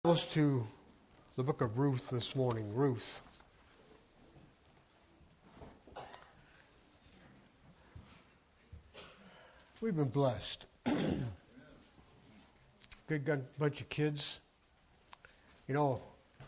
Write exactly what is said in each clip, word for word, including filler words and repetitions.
Goes to the book of Ruth this morning. Ruth. We've been blessed. Good bunch of kids. You know,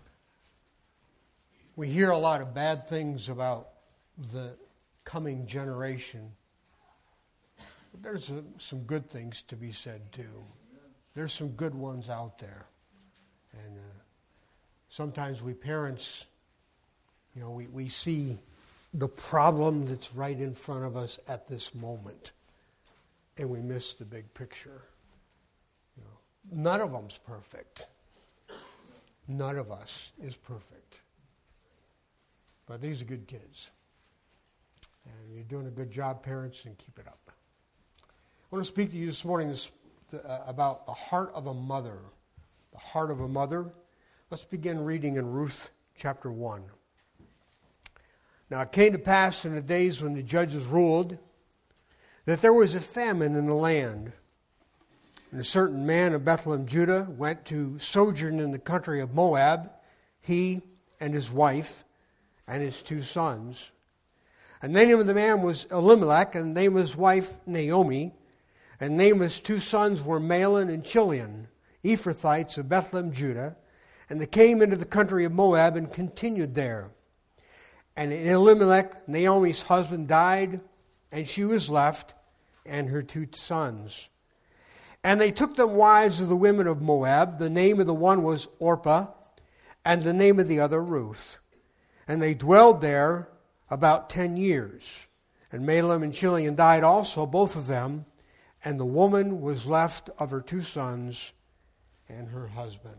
we hear a lot of bad things about the coming generation. But there's a, some good things to be said too. There's some good ones out there. And uh, sometimes we parents, you know, we, we see the problem that's right in front of us at this moment, and we miss the big picture. You know, none of them's perfect. None of us is perfect. But these are good kids. And you're doing a good job, parents, and keep it up. I want to speak to you this morning this, uh, about the heart of a mother. The heart of a mother. Let's begin reading in Ruth chapter one. Now it came to pass in the days when the judges ruled that there was a famine in the land. And a certain man of Bethlehem, Judah, went to sojourn in the country of Moab, he and his wife and his two sons. And the name of the man was Elimelech, and the name of his wife Naomi, and the name of his two sons were Mahlon and Chilion, Ephrathites of Bethlehem, Judah, and they came into the country of Moab and continued there. And Elimelech, Naomi's husband, died, and she was left, and her two sons. And they took them wives of the women of Moab. The name of the one was Orpah, and the name of the other Ruth. And they dwelled there about ten years. And Mahlon and Chilion died also, both of them, and the woman was left of her two sons and her husband.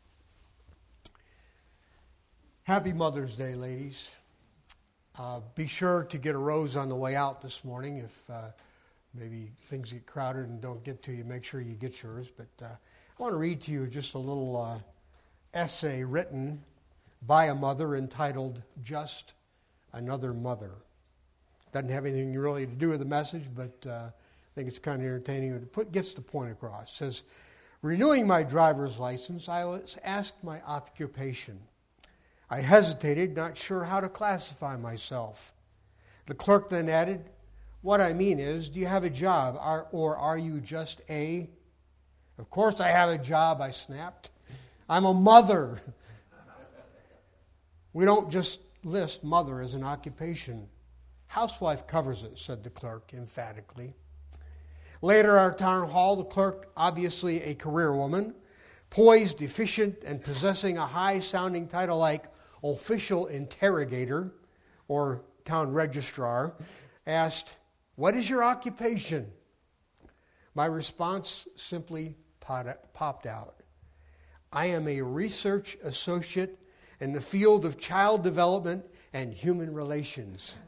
Happy Mother's Day, ladies. Uh, be sure to get a rose on the way out this morning. If uh, maybe things get crowded and don't get to you, make sure you get yours. But uh, I want to read to you just a little uh, essay written by a mother entitled Just Another Mother. Doesn't have anything really to do with the message, but uh, I think it's kind of entertaining. It put, gets the point across. It says, renewing my driver's license, I was asked my occupation. I hesitated, not sure how to classify myself. The clerk then added, what I mean is, do you have a job, or are you just a... Of course I have a job, I snapped. I'm a mother. We don't just list mother as an occupation. Housewife covers it, said the clerk emphatically. Later at our town hall, the clerk, obviously a career woman, poised, efficient, and possessing a high-sounding title like official interrogator or town registrar, asked, what is your occupation? My response simply popped out. I am a research associate in the field of child development and human relations.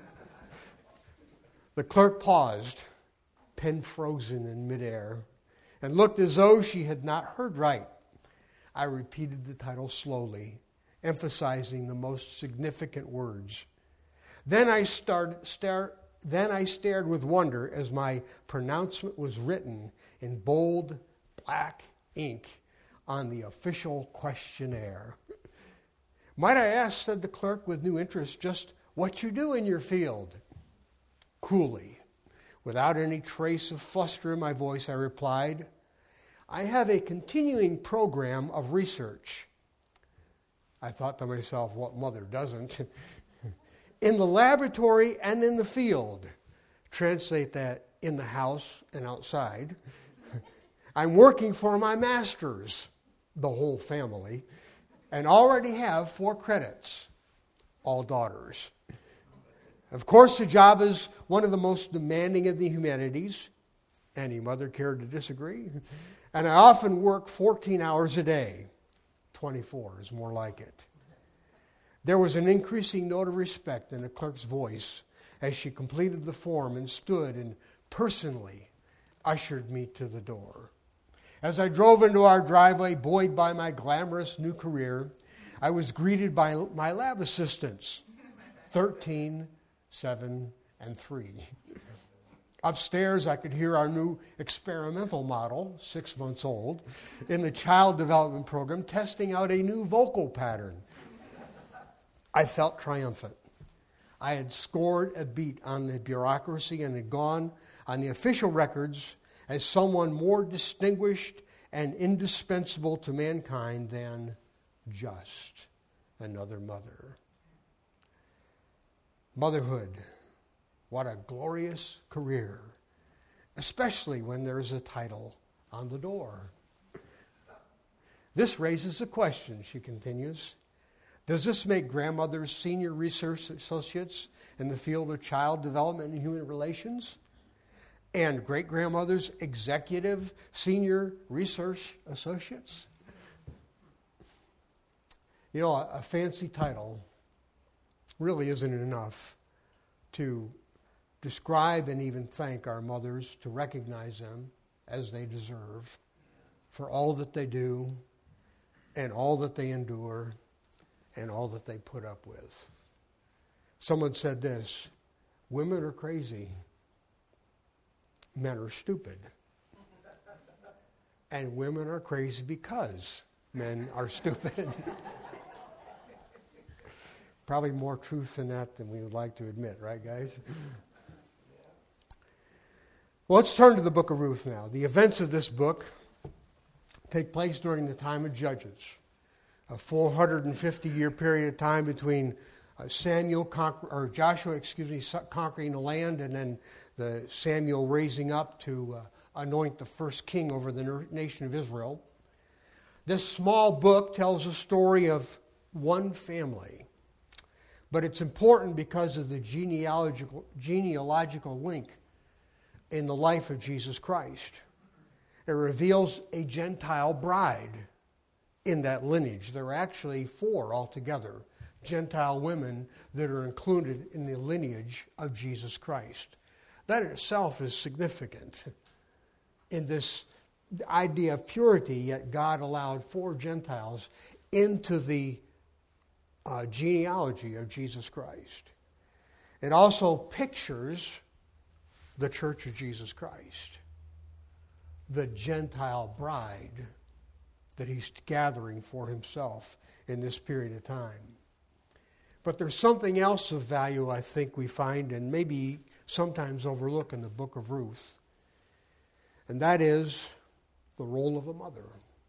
The clerk paused, pen frozen in midair, and looked as though she had not heard right. I repeated the title slowly, emphasizing the most significant words. Then I started, stare, then I stared with wonder as my pronouncement was written in bold black ink on the official questionnaire. Might I ask, said the clerk with new interest, just what you do in your field? Coolly, without any trace of fluster in my voice, I replied, I have a continuing program of research. I thought to myself, what mother doesn't? In the laboratory and in the field. Translate that in the house and outside. I'm working for my master's, the whole family, and already have four credits, all daughters. Of course, the job is one of the most demanding of the humanities. Any mother care to disagree? And I often work fourteen hours a day. twenty-four is more like it. There was an increasing note of respect in the clerk's voice as she completed the form and stood and personally ushered me to the door. As I drove into our driveway, buoyed by my glamorous new career, I was greeted by my lab assistants, thirteen, seven, and three. Upstairs, I could hear our new experimental model, six months old, in the child development program, testing out a new vocal pattern. I felt triumphant. I had scored a beat on the bureaucracy and had gone on the official records as someone more distinguished and indispensable to mankind than just another mother. Motherhood. What a glorious career, especially when there's a title on the door. This raises a question, she continues. Does this make grandmothers senior research associates in the field of child development and human relations? And great-grandmothers executive senior research associates? You know, a, a fancy title really isn't enough to describe and even thank our mothers, to recognize them as they deserve for all that they do and all that they endure and all that they put up with. Someone said this, women are crazy, men are stupid. And women are crazy because men are stupid. Probably more truth in that than we would like to admit, right, guys? Well, let's turn to the book of Ruth now. The events of this book take place during the time of Judges, a four hundred fifty year period of time between uh, Samuel conquer, or Joshua, excuse me, conquering the land, and then the Samuel raising up to uh, anoint the first king over the nation of Israel. This small book tells a story of one family, but it's important because of the genealogical genealogical link in the life of Jesus Christ. It reveals a Gentile bride in that lineage. There are actually four altogether, Gentile women that are included in the lineage of Jesus Christ. That in itself is significant in this idea of purity, yet God allowed four Gentiles into the uh, genealogy of Jesus Christ. It also pictures the Church of Jesus Christ, the Gentile bride that he's gathering for himself in this period of time. But there's something else of value I think we find and maybe sometimes overlook in the book of Ruth, and that is the role of a mother,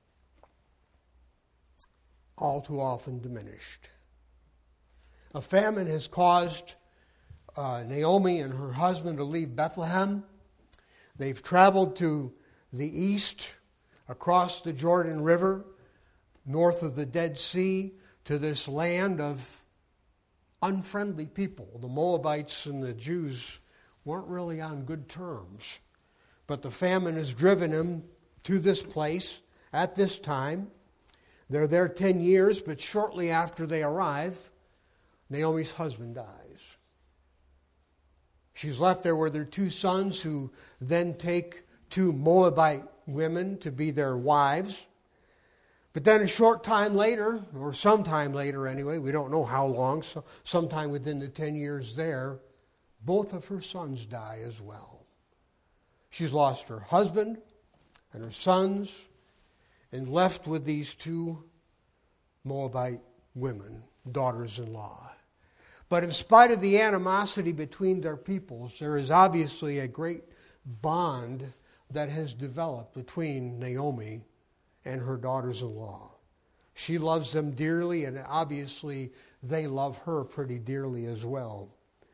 all too often diminished. A famine has caused Uh, Naomi and her husband to leave Bethlehem. They've traveled to the east, across the Jordan River, north of the Dead Sea, to this land of unfriendly people. The Moabites and the Jews weren't really on good terms. But the famine has driven them to this place at this time. They're there ten years, but shortly after they arrive, Naomi's husband dies. She's left there with her two sons, who then take two Moabite women to be their wives. But then a short time later, or sometime later anyway, we don't know how long, so sometime within the ten years there, both of her sons die as well. She's lost her husband and her sons and left with these two Moabite women, daughters-in-law. But in spite of the animosity between their peoples, there is obviously a great bond that has developed between Naomi and her daughters-in-law. She loves them dearly, and obviously they love her pretty dearly as well.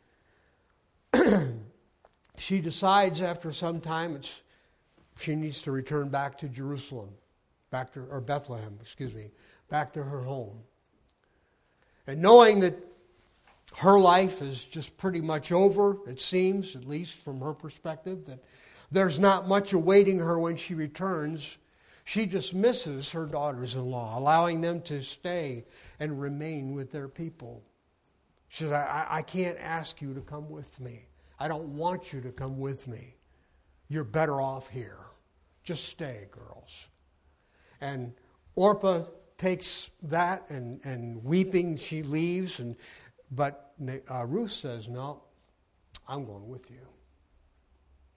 She decides after some time it's, she needs to return back to Jerusalem, back to or Bethlehem, excuse me, back to her home. And knowing that her life is just pretty much over, it seems, at least from her perspective, that there's not much awaiting her when she returns, she dismisses her daughters-in-law, allowing them to stay and remain with their people. She says, I, I can't ask you to come with me. I don't want you to come with me. You're better off here. Just stay, girls. And Orpah takes that, and, and weeping, she leaves, and but uh, Ruth says, no, I'm going with you.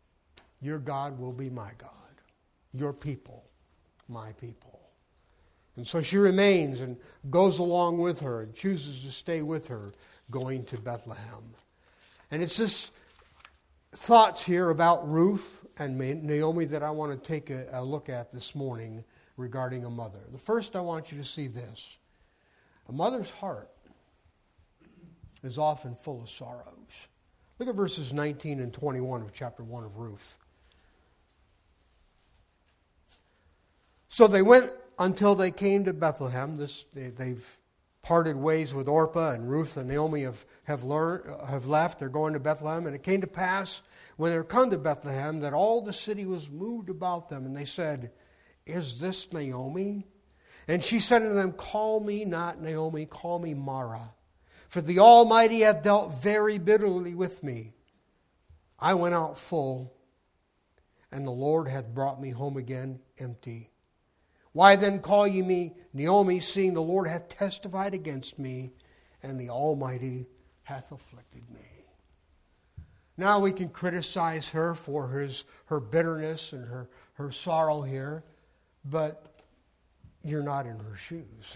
Your God will be my God. Your people, my people. And so she remains and goes along with her and chooses to stay with her, going to Bethlehem. And it's this thoughts here about Ruth and Naomi that I want to take a, a look at this morning regarding a mother. The first, I want you to see this. A mother's heart is often full of sorrows. Look at verses nineteen and twenty-one of chapter one of Ruth. So they went until they came to Bethlehem. This, they, they've parted ways with Orpah, and Ruth and Naomi have, have, learned, have left. They're going to Bethlehem. And it came to pass, when they were come to Bethlehem, that all the city was moved about them. And they said, Is this Naomi? And she said unto them, Call me not Naomi, call me Mara. For the Almighty hath dealt very bitterly with me. I went out full, and the Lord hath brought me home again empty. Why then call ye me Naomi, seeing the Lord hath testified against me, and the Almighty hath afflicted me? Now we can criticize her for his, her bitterness and her, her sorrow here, but you're not in her shoes.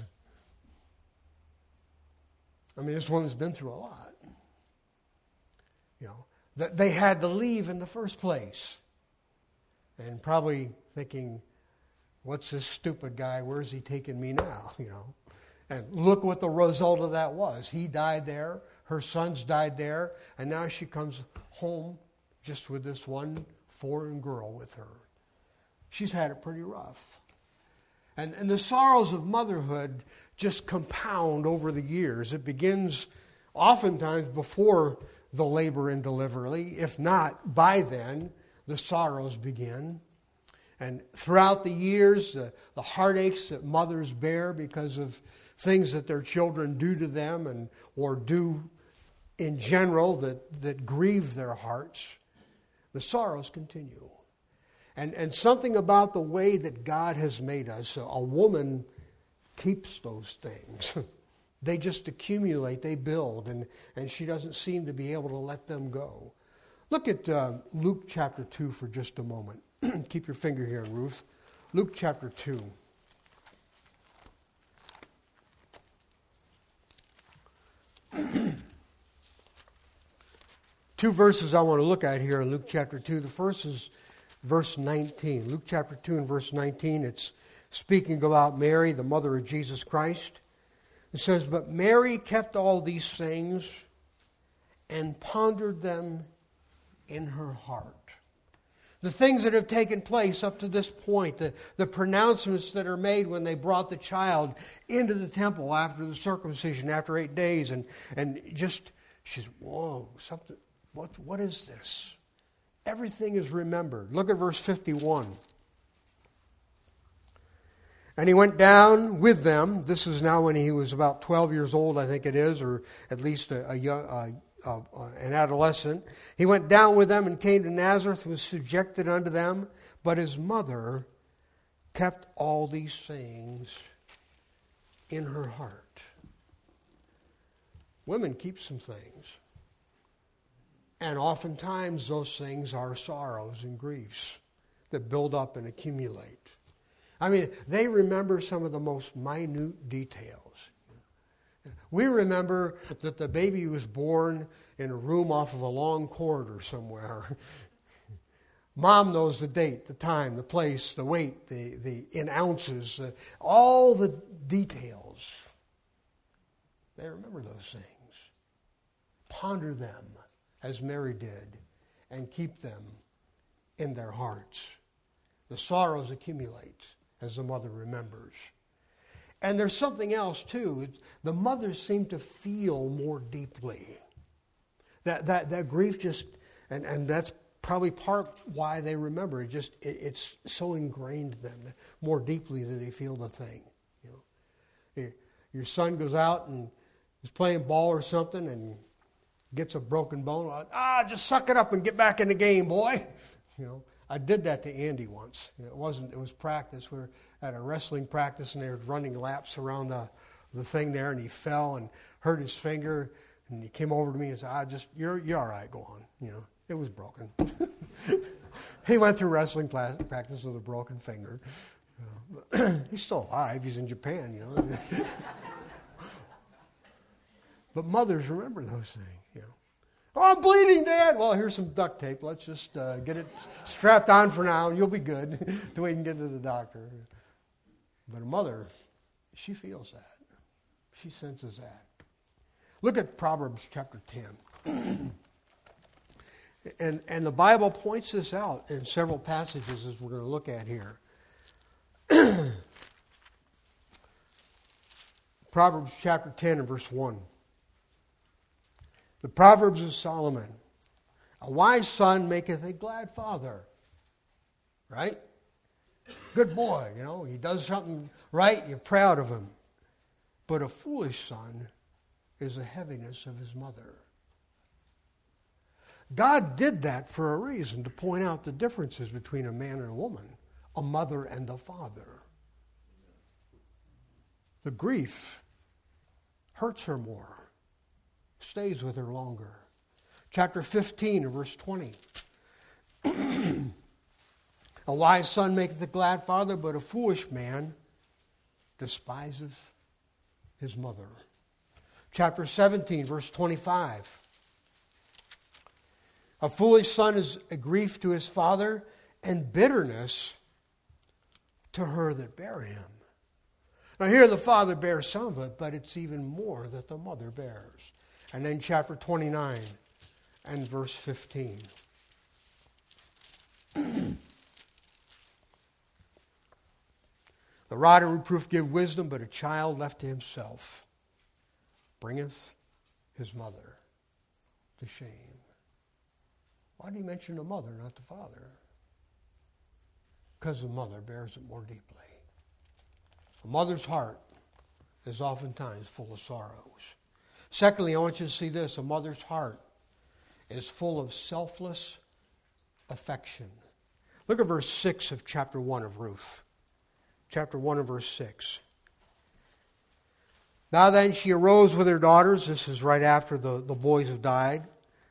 I mean, this woman's been through a lot. You know, that they had to leave in the first place. And probably thinking, what's this stupid guy? Where's he taking me now? You know, and look what the result of that was. He died there. Her sons died there. And now she comes home just with this one foreign girl with her. She's had it pretty rough. And, and the sorrows of motherhood just compound over the years. It begins oftentimes before the labor and delivery. If not, by then, the sorrows begin. And throughout the years, the, the heartaches that mothers bear because of things that their children do to them and or do in general that, that grieve their hearts, the sorrows continue. And, and something about the way that God has made us, a woman keeps those things. They just accumulate, they build, and, and she doesn't seem to be able to let them go. Look at uh, Luke chapter two for just a moment. Keep your finger here, Ruth. Luke chapter two. Two verses I want to look at here in Luke chapter two. The first is verse nineteen. Luke chapter two and verse nineteen. It's speaking about Mary, the mother of Jesus Christ. It says, But Mary kept all these things and pondered them in her heart. The things that have taken place up to this point, the, the pronouncements that are made when they brought the child into the temple after the circumcision, after eight days, and, and just, she's, whoa, something, what, what is this? Everything is remembered. Look at verse fifty-one. And he went down with them. This is now when he was about twelve years old, I think it is, or at least a, a young, uh, uh, uh, an adolescent. He went down with them and came to Nazareth, was subjected unto them. But his mother kept all these things in her heart. Women keep some things. And oftentimes those things are sorrows and griefs that build up and accumulate. I mean, they remember some of the most minute details. We remember that the baby was born in a room off of a long corridor somewhere. Mom knows the date, the time, the place, the weight, the, the in ounces, uh, all the details. They remember those things. Ponder them as Mary did and keep them in their hearts. The sorrows accumulate as the mother remembers. And there's something else too. The mothers seem to feel more deeply. That that, that grief just, and, and that's probably part why they remember. It just it, it's so ingrained in them more deeply that they feel the thing. You know, your son goes out and is playing ball or something and gets a broken bone. Ah, just suck it up and get back in the game, boy. You know. I did that to Andy once. It wasn't. It was practice. We were at a wrestling practice, and they were running laps around the, the thing there, and he fell and hurt his finger. And he came over to me and said, "I just, you're, you're all right. Go on." You know, it was broken. He went through wrestling practice with a broken finger. Uh, he's still alive. He's in Japan, you know. But mothers remember those things, you know. Oh, I'm bleeding, Dad. Well, here's some duct tape. Let's just uh, get it strapped on for now, and you'll be good until we can get to the doctor. But a mother, she feels that. She senses that. Look at Proverbs chapter ten. and, and the Bible points this out in several passages as we're going to look at here. Proverbs chapter ten and verse one. The Proverbs of Solomon. A wise son maketh a glad father. Right? Good boy, you know. He does something right, you're proud of him. But a foolish son is the heaviness of his mother. God did that for a reason, to point out the differences between a man and a woman, a mother and a father. The grief hurts her more, stays with her longer. Chapter fifteen, verse twenty. A wise son maketh a glad father, but a foolish man despiseth his mother. Chapter seventeen, verse twenty-five. A foolish son is a grief to his father, and bitterness to her that bare him. Now here the father bears some of it, but it's even more that the mother bears. And then chapter twenty-nine and verse fifteen. The rod and reproof give wisdom, but a child left to himself bringeth his mother to shame. Why do you mention the mother, not the father? Because the mother bears it more deeply. A mother's heart is oftentimes full of sorrows. Secondly, I want you to see this. A mother's heart is full of selfless affection. Look at verse six of chapter one of Ruth. Chapter one and verse six. Now then she arose with her daughters. This is right after the, the boys have died.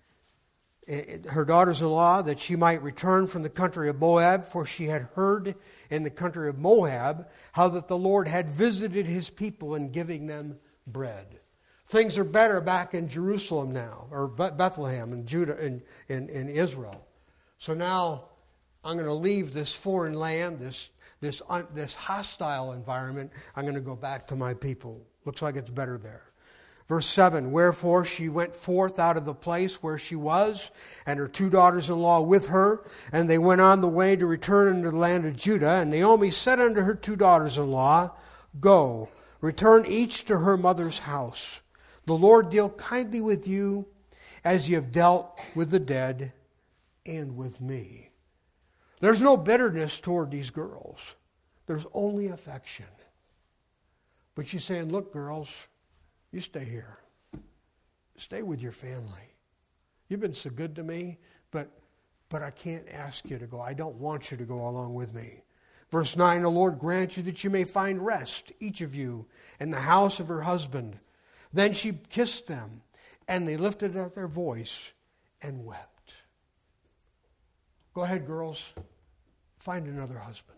It, her daughters-in-law, that she might return from the country of Moab, for she had heard in the country of Moab how that the Lord had visited his people in giving them bread. Things are better back in Jerusalem now, or Bethlehem and Judah and in, in, in Israel. So now I'm going to leave this foreign land, this this un, this hostile environment. I'm going to go back to my people. Looks like it's better there. Verse seven, wherefore she went forth out of the place where she was, and her two daughters-in-law with her, and they went on the way to return into the land of Judah. And Naomi said unto her two daughters-in-law, Go, return each to her mother's house. The Lord deal kindly with you, as ye have dealt with the dead and with me. There's no bitterness toward these girls. There's only affection. But she's saying, look, girls, you stay here. Stay with your family. You've been so good to me, but but I can't ask you to go. I don't want you to go along with me. Verse nine, the Lord grant you that you may find rest, each of you, in the house of her husband. Then she kissed them, and they lifted up their voice and wept. Go ahead, girls. Find another husband.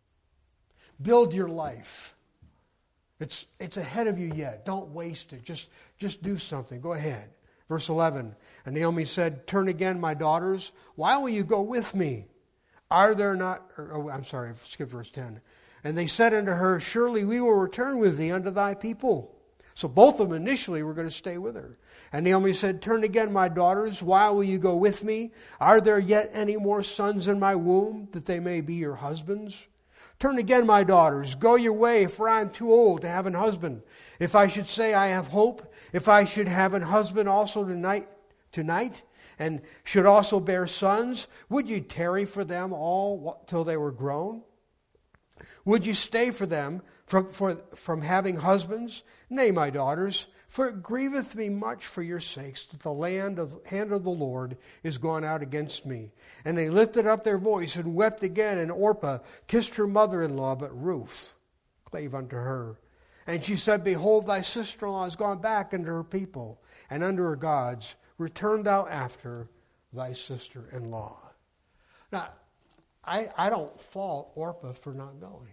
Build your life. It's it's ahead of you yet. Don't waste it. Just, just do something. Go ahead. Verse eleven. And Naomi said, Turn again, my daughters. Why will you go with me? Are there not... Or, oh, I'm sorry, skip verse ten. And they said unto her, Surely we will return with thee unto thy people. So both of them initially were going to stay with her. And Naomi said, Turn again, my daughters. Why will you go with me? Are there yet any more sons in my womb, that they may be your husbands? Turn again, my daughters. Go your way, for I am too old to have an husband. If I should say I have hope, if I should have an husband also tonight, tonight, and should also bear sons, would you tarry for them all till they were grown? Would you stay for them from, for, from having husbands? Nay, my daughters, for it grieveth me much for your sakes that the land of, hand of the Lord is gone out against me. And they lifted up their voice and wept again, and Orpah kissed her mother-in-law, but Ruth clave unto her. And she said, Behold, thy sister-in-law is gone back unto her people, and unto her gods. Return thou after thy sister-in-law. Now, I, I don't fault Orpah for not going.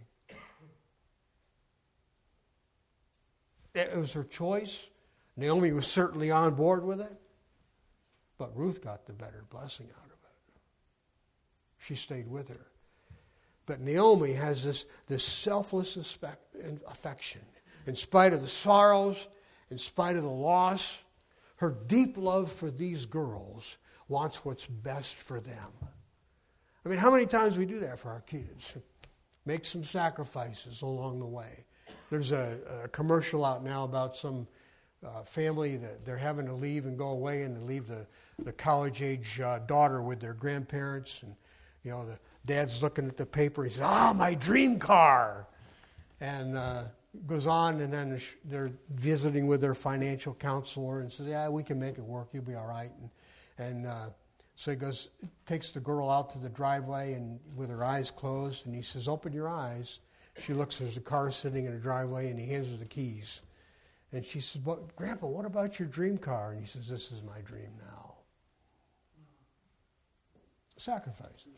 It was her choice. Naomi was certainly on board with it. But Ruth got the better blessing out of it. She stayed with her. But Naomi has this, this selfless affection. In spite of the sorrows, in spite of the loss, her deep love for these girls wants what's best for them. I mean, how many times we do that for our kids? Make some sacrifices along the way. There's a, a commercial out now about some uh, family that they're having to leave and go away, and they leave the, the college-age uh, daughter with their grandparents. And, you know, the dad's looking at the paper. He says, ah, my dream car. And uh, goes on, and then they're visiting with their financial counselor and says, yeah, we can make it work. You'll be all right. And, and uh, so he goes, takes the girl out to the driveway and with her eyes closed, and he says, open your eyes. She looks, there's a car sitting in a driveway, and he hands her the keys. And she says, but, Grandpa, what about your dream car? And he says, this is my dream now. Sacrifices.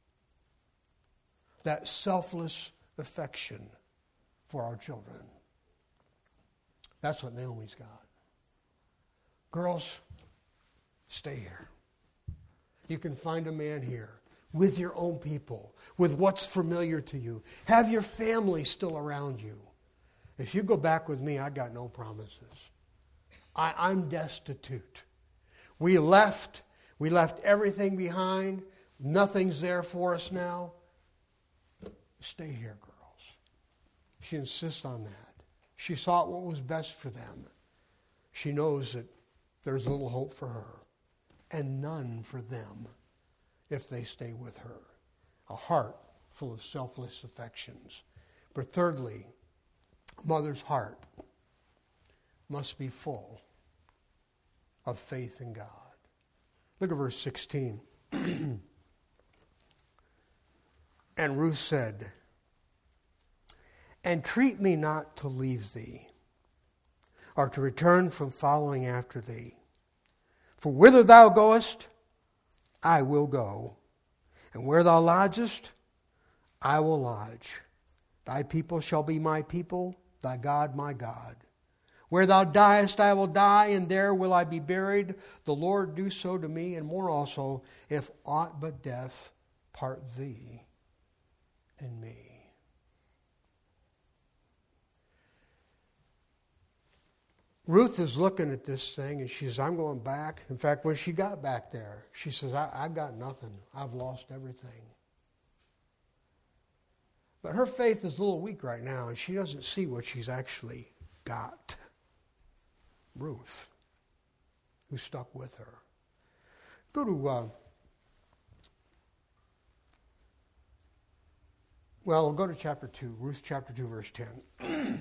That selfless affection for our children. That's what Naomi's got. Girls, stay here. You can find a man here with your own people, with what's familiar to you. Have your family still around you. If you go back with me, I got no promises. I, I'm destitute. We left. We left everything behind. Nothing's there for us now. Stay here, girls. She insists on that. She sought what was best for them. She knows that there's little hope for her and none for them if they stay with her. A heart full of selfless affections. But thirdly, a mother's heart must be full of faith in God. Look at verse sixteen. And Ruth said, entreat me not to leave thee, or to return from following after thee. For whither thou goest, I will go, and where thou lodgest, I will lodge. Thy people shall be my people, thy God my God. Where thou diest, I will die, and there will I be buried. The Lord do so to me, and more also, if aught but death part thee and me. Ruth is looking at this thing, and she says, I'm going back. In fact, when she got back there, she says, I, I've got nothing. I've lost everything. But her faith is a little weak right now, and she doesn't see what she's actually got. Ruth, who stuck with her. Go to, uh, well, we'll go to chapter two, Ruth chapter two, verse ten.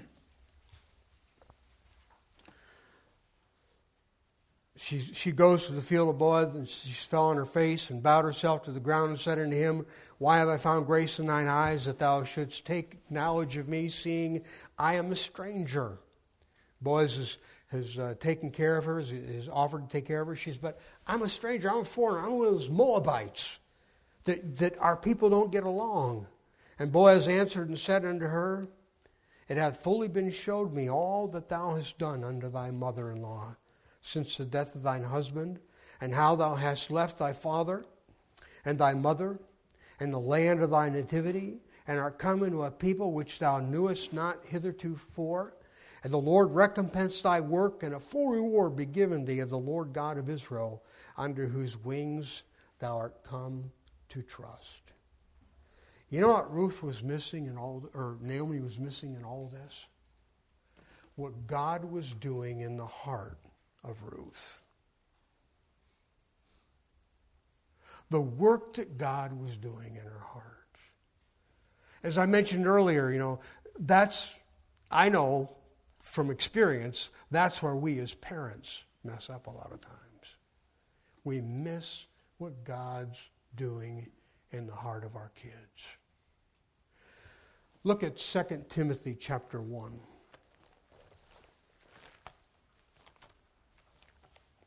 She, she goes to the field of Boaz, and she fell on her face and bowed herself to the ground and said unto him, why have I found grace in thine eyes, that thou shouldst take knowledge of me, seeing I am a stranger? Boaz has, has uh, taken care of her, has, has offered to take care of her. She says, but I'm a stranger, I'm a foreigner, I'm one of those Moabites that, that our people don't get along. And Boaz answered and said unto her, it hath fully been showed me all that thou hast done unto thy mother-in-law, since the death of thine husband, and how thou hast left thy father and thy mother and the land of thy nativity, and art come into a people which thou knewest not hithertofore. And the Lord recompense thy work, and a full reward be given thee of the Lord God of Israel, under whose wings thou art come to trust. You know what Ruth was missing in all, or Naomi was missing in all this? What God was doing in the heart of Ruth. The work that God was doing in her heart. As I mentioned earlier, you know, that's, I know from experience, that's where we as parents mess up a lot of times. We miss what God's doing in the heart of our kids. Look at Second Timothy chapter one.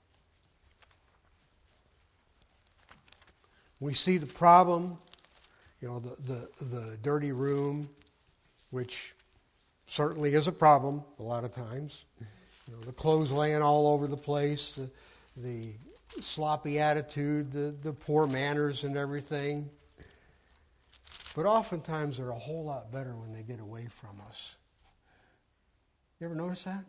We see the problem You know, the, the, the dirty room, which certainly is a problem a lot of times. You know, the clothes laying all over the place, the, the sloppy attitude, the, the poor manners and everything. But oftentimes they're a whole lot better when they get away from us. You ever notice that?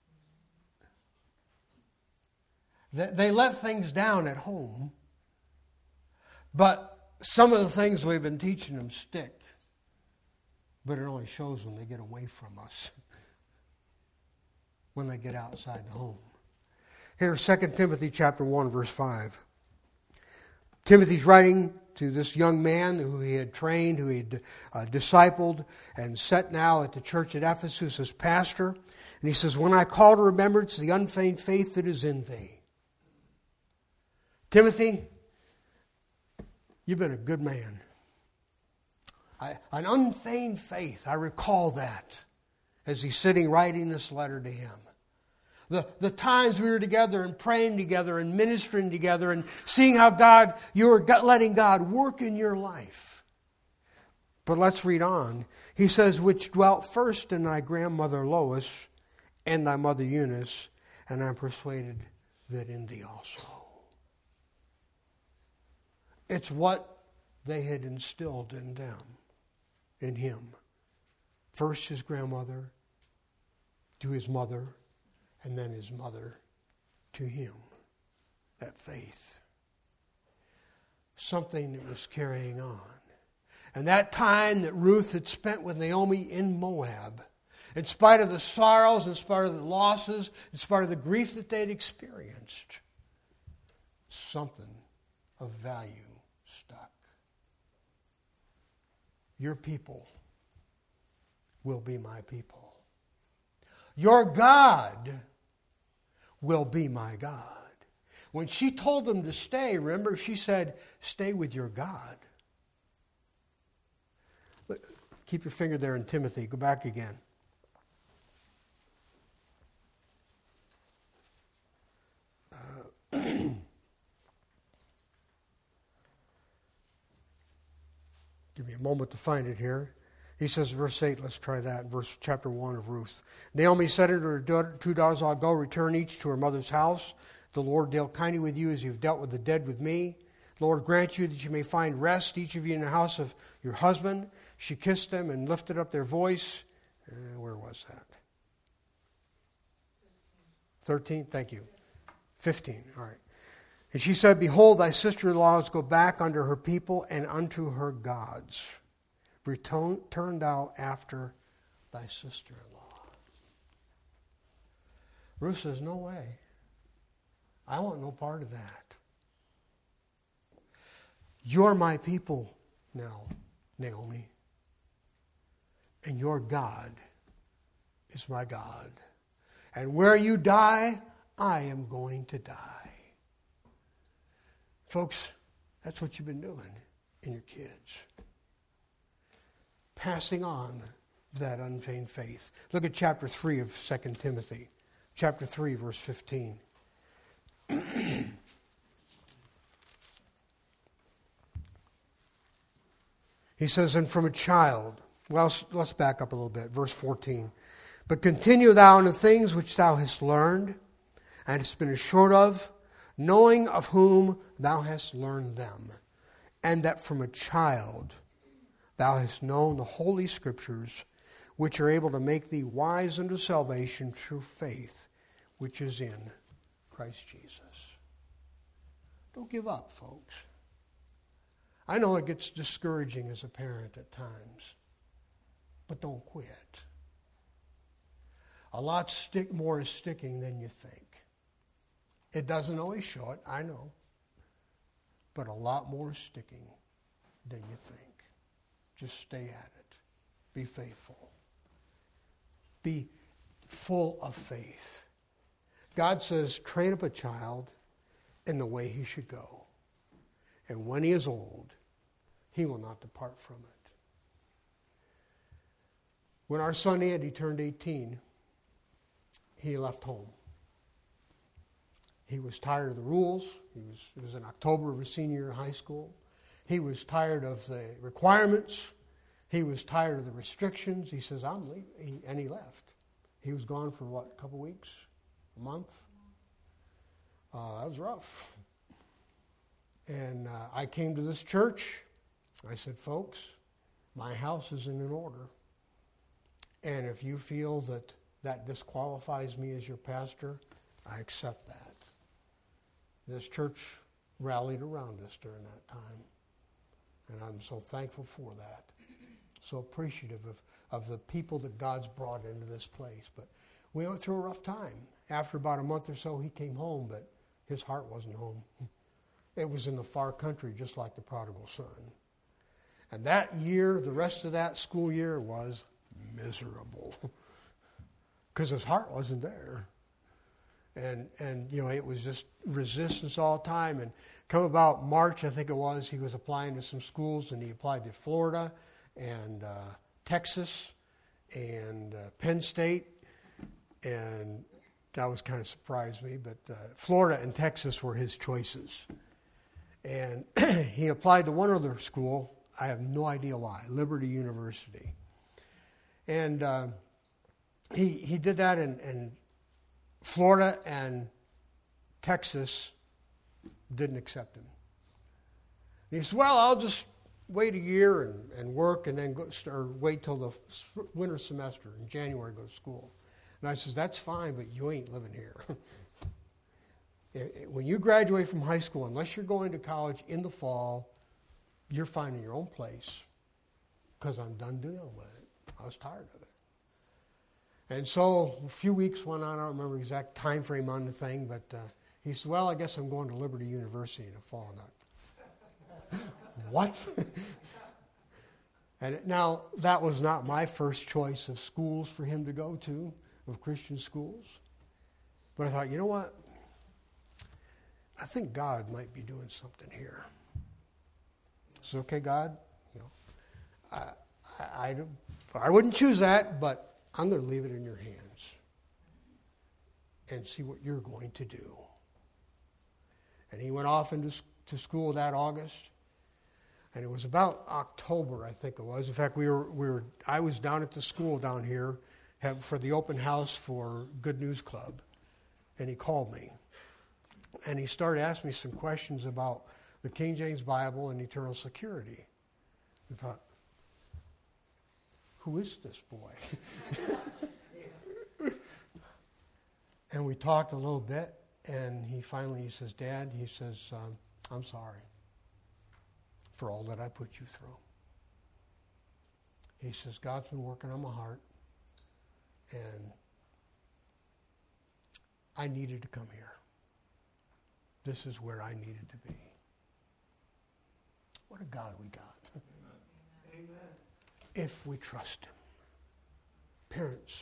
They, they let things down at home, but some of the things we've been teaching them stick. But it only shows when they get away from us, when they get outside the home. Here, Second Timothy chapter one, verse five. Timothy's writing to this young man who he had trained, who he had uh, discipled, and set now at the church at Ephesus as pastor. And he says, when I call to remembrance the unfeigned faith that is in thee. Timothy, you've been a good man. I, an unfeigned faith, I recall that as he's sitting writing this letter to him. The, the times we were together and praying together and ministering together and seeing how God, you were letting God work in your life. But let's read on. He says, which dwelt first in thy grandmother Lois and thy mother Eunice, and I'm persuaded that in thee also. It's what they had instilled in them, in him. First his grandmother, to his mother, and then his mother to him. That faith. Something that was carrying on. And that time that Ruth had spent with Naomi in Moab, in spite of the sorrows, in spite of the losses, in spite of the grief that they'd experienced, something of value stuck. Your people will be my people. Your God will be my God. When she told them to stay, remember, she said, stay with your God. Keep your finger there in Timothy. Go back again. Uh, give me a moment to find it here. He says, verse eight, let's try that, verse chapter one of Ruth. Naomi said unto her daughter, two daughters, I'll go, return each to her mother's house. The Lord deal kindly with you as you've dealt with the dead with me. Lord, grant you that you may find rest, each of you in the house of your husband. She kissed them and lifted up their voice. Uh, where was that? thirteen, thank you. fifteen, all right. And she said, behold, thy sister-in-laws go back unto her people and unto her gods. Return, turn thou after thy sister-in-law. Ruth says, no way. I want no part of that. You're my people now, Naomi. And your God is my God. And where you die, I am going to die. Folks, that's what you've been doing in your kids. Passing on that unfeigned faith. Look at chapter three of Second Timothy. Chapter three, verse fifteen. He says, and from a child, well, let's back up a little bit. Verse fourteen. But continue thou in the things which thou hast learned, and hast been assured of, knowing of whom thou hast learned them, and that from a child thou hast known the holy scriptures, which are able to make thee wise unto salvation through faith, which is in Christ Jesus. Don't give up, folks. I know it gets discouraging as a parent at times, but don't quit. A lot stick more is sticking than you think. It doesn't always show it, I know, but a lot more is sticking than you think. Just stay at it. Be faithful. Be full of faith. God says, train up a child in the way he should go. And when he is old, he will not depart from it. When our son Andy turned eighteen, he left home. He was tired of the rules. He was, it was in October of his senior year in high school. He was tired of the requirements. He was tired of the restrictions. He says, I'm leaving. He, and he left. He was gone for, what, a couple weeks? A month? Uh, that was rough. And uh, I came to this church. I said, folks, my house isn't in order. And if you feel that that disqualifies me as your pastor, I accept that. This church rallied around us during that time. And I'm so thankful for that. So appreciative of, of the people that God's brought into this place. But we went through a rough time. After about a month or so, he came home, but his heart wasn't home. It was in the far country, just like the prodigal son. And that year, the rest of that school year was miserable. Because his heart wasn't there. And, and you know, it was just resistance all the time. And come about March, I think it was, he was applying to some schools, and he applied to Florida and uh, Texas and uh, Penn State. And that was kind of surprised me. But uh, Florida and Texas were his choices. And he applied to one other school. I have no idea why. Liberty University. And uh, he he did that in, in Florida, and Texas didn't accept him. And he said, well, I'll just wait a year and, and work and then go, or wait till the winter semester in January go to school. And I says, that's fine, but you ain't living here. When you graduate from high school, unless you're going to college in the fall, you're finding your own place, because I'm done dealing with it. I was tired of it. And so a few weeks went on. I don't remember the exact time frame on the thing, but uh, he said, well, I guess I'm going to Liberty University in the fall. And I, what? And it, now, that was not my first choice of schools for him to go to, of Christian schools. But I thought, you know what? I think God might be doing something here. So, okay, God, you know, I, I, I, I wouldn't choose that, but I'm going to leave it in your hands and see what you're going to do. And he went off into to school that August, and it was about October, I think it was. In fact, we were we were I was down at the school down here have, for the open house for Good News Club, and he called me, and he started asking me some questions about the King James Bible and eternal security. I thought, who is this boy? And we talked a little bit, and he finally he says, Dad, he says, um, I'm sorry for all that I put you through. He says, God's been working on my heart, and I needed to come here. This is where I needed to be. What a God we got. Amen. If we trust him. Parents,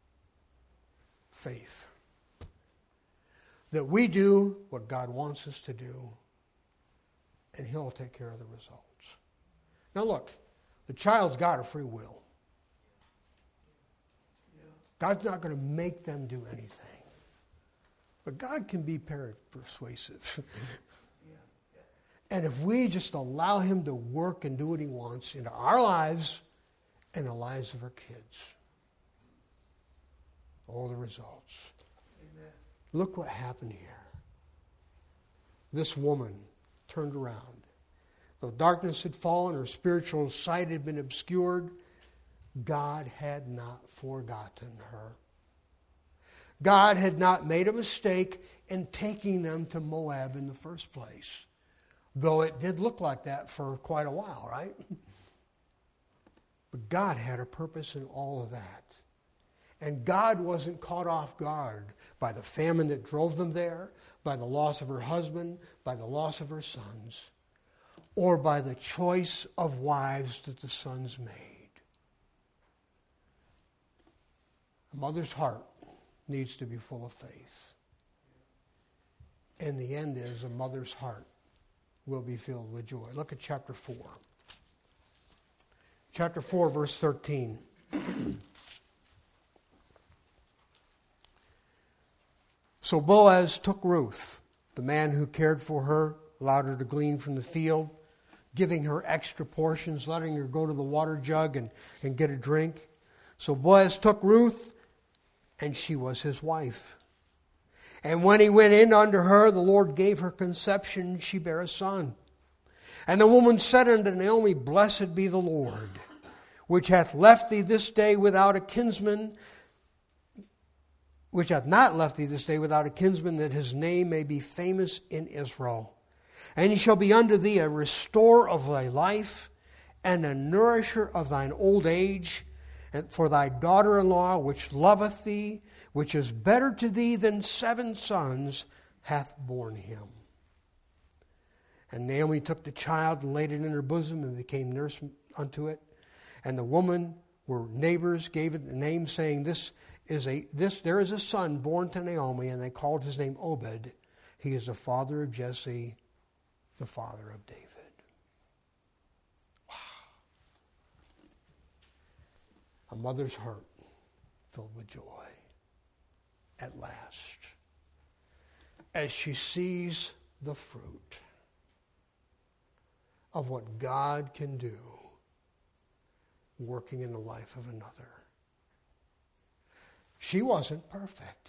faith. That we do what God wants us to do, and he'll take care of the results. Now look, the child's got a free will. God's not going to make them do anything. But God can be persuasive. And if we just allow him to work and do what he wants into our lives and the lives of our kids, all the results. Amen. Look what happened here. This woman turned around. Though darkness had fallen, her spiritual sight had been obscured, God had not forgotten her. God had not made a mistake in taking them to Moab in the first place. Though it did look like that for quite a while, right? But God had a purpose in all of that. And God wasn't caught off guard by the famine that drove them there, by the loss of her husband, by the loss of her sons, or by the choice of wives that the sons made. A mother's heart needs to be full of faith. And the end is a mother's heart will be filled with joy. Look at chapter four. Chapter four, verse thirteen. So Boaz took Ruth, the man who cared for her, allowed her to glean from the field, giving her extra portions, letting her go to the water jug and, and get a drink. So Boaz took Ruth, and she was his wife. And when he went in unto her, the Lord gave her conception, she bare a son. And the woman said unto Naomi, Blessed be the Lord, which hath left thee this day without a kinsman, which hath not left thee this day without a kinsman, that his name may be famous in Israel. And he shall be unto thee a restorer of thy life, and a nourisher of thine old age, and for thy daughter-in-law, which loveth thee, which is better to thee than seven sons, hath borne him. And Naomi took the child and laid it in her bosom and became nurse unto it. And the woman were neighbors, gave it the name, saying, This is a this there is a son born to Naomi, and they called his name Obed. He is the father of Jesse, the father of David. Wow. A mother's heart filled with joy at last as she sees the fruit of what God can do working in the life of another. She wasn't perfect,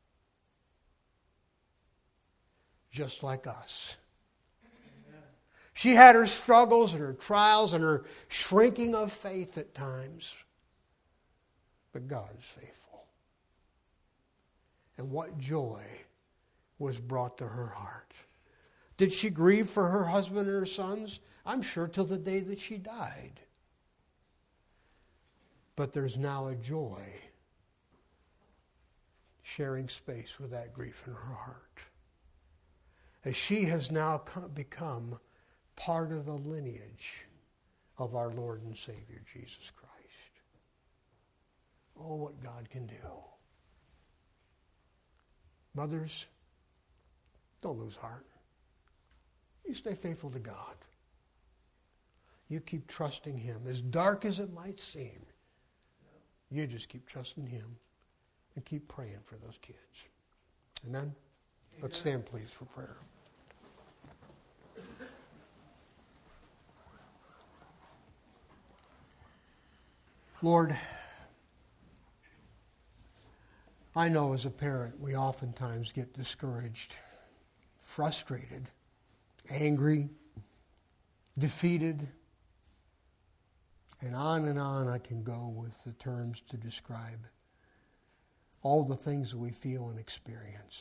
just like us. She had her struggles and her trials and her shrinking of faith at times. But God is faithful. And what joy was brought to her heart. Did she grieve for her husband and her sons? I'm sure till the day that she died. But there's now a joy sharing space with that grief in her heart, as she has now become part of the lineage of our Lord and Savior, Jesus Christ. Oh, what God can do. Mothers, don't lose heart. You stay faithful to God. You keep trusting Him. As dark as it might seem, you just keep trusting Him and keep praying for those kids. Amen? Amen. Let's stand, please, for prayer. Lord, I know as a parent we oftentimes get discouraged, frustrated, angry, defeated, and on and on I can go with the terms to describe all the things that we feel and experience.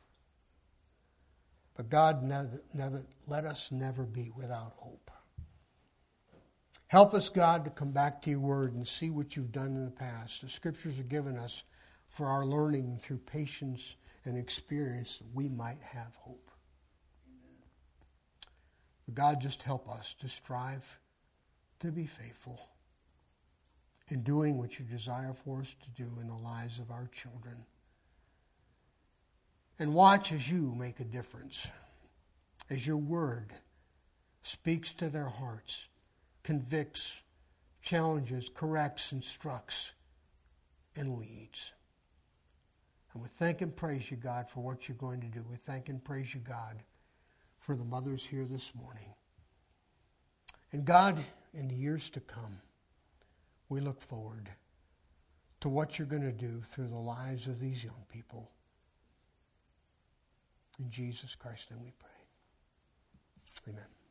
But God, never, never, let us never be without hope. Help us, God, to come back to your word and see what you've done in the past. The scriptures are given us for our learning through patience and experience that we might have hope. Amen. But God, just help us to strive to be faithful in doing what you desire for us to do in the lives of our children. And watch as you make a difference, as your word speaks to their hearts, convicts, challenges, corrects, instructs, and leads. And we thank and praise you, God, for what you're going to do. We thank and praise you, God, for the mothers here this morning. And God, in the years to come, we look forward to what you're going to do through the lives of these young people. In Jesus Christ's name we pray. Amen.